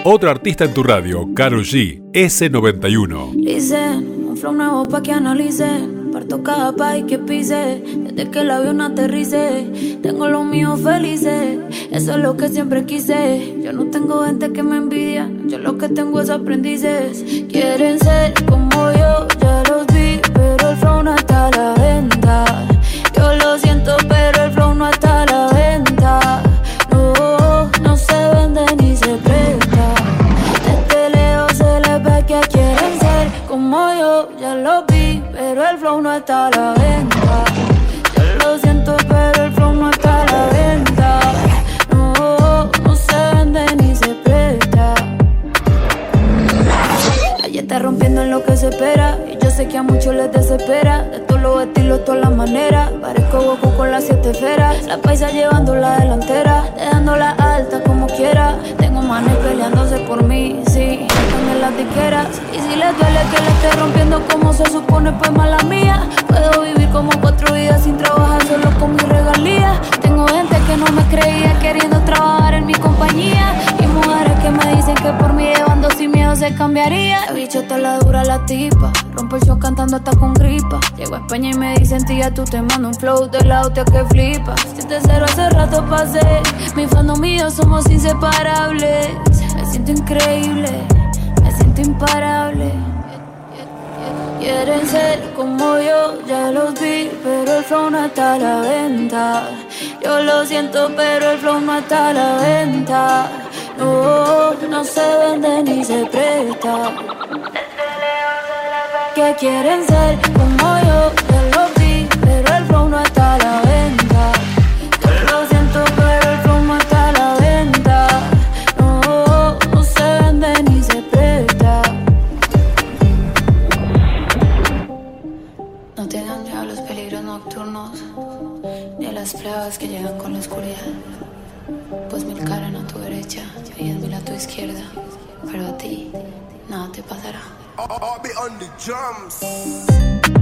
Otra artista en tu radio, Karol G, S91. Dicen, un flow nuevo pa' que analicen. Parto cada país que pise. Desde que el avión aterrice, tengo los míos felices. Eso es lo que siempre quise. Yo no tengo gente que me envidia. Yo lo que tengo es aprendices. Quieren ser como yo, ya los vi, pero el flow no está a la venta. Yo lo siento, pero el flow no está a la venta. No, no se vende ni se presta. Desde lejos se les ve que quieren ser como yo, ya lo vi, pero el flow no está a la venta. Yo lo siento, pero el flow no está a la venta. No, no se vende ni se presta. Ella está rompiendo en lo que se espera, y yo sé que a muchos les desespera. De todos los estilos, todas las maneras, parezco Goku con las 7 esferas. La paisa llevando la delantera, dejándola alta como quiera. Tengo manes peleándose por mí, sí, están en las disqueras. Y si les duele que le esté rompiendo como se supone, pues mala mía. Puedo vivir como 4 vidas sin trabajar, solo con mis regalías. Tengo gente que no me creía queriendo trabajar en mi compañía, y mujeres que me dicen que por mí llevando sin miedo se cambiaría. La bicha está la dura la tipa, rompe el show cantando hasta con gripa. Llego a España y me dicen, tía, tú te mando un flow de la hostia que flipa. 7-0 hace rato pasé, mi fandom y yo somos inseparables. Me siento increíble, me siento imparable. Quieren ser como yo, ya los vi, pero el flow no está a la venta. Yo lo siento, pero el flow no está a la venta. No, no se vende ni se presta. Que quieren ser como yo, ya lo vi, pero el flow no está a la venta. Yo lo siento, pero el flow no está a la venta. No, no se vende ni se presta. No te dan ya los peligros nocturnos, ni a las plagas que llegan con la oscuridad. Pues 1000 caen a tu derecha y 10.000 a tu izquierda, pero a ti nada te pasará. I'll be on the drums.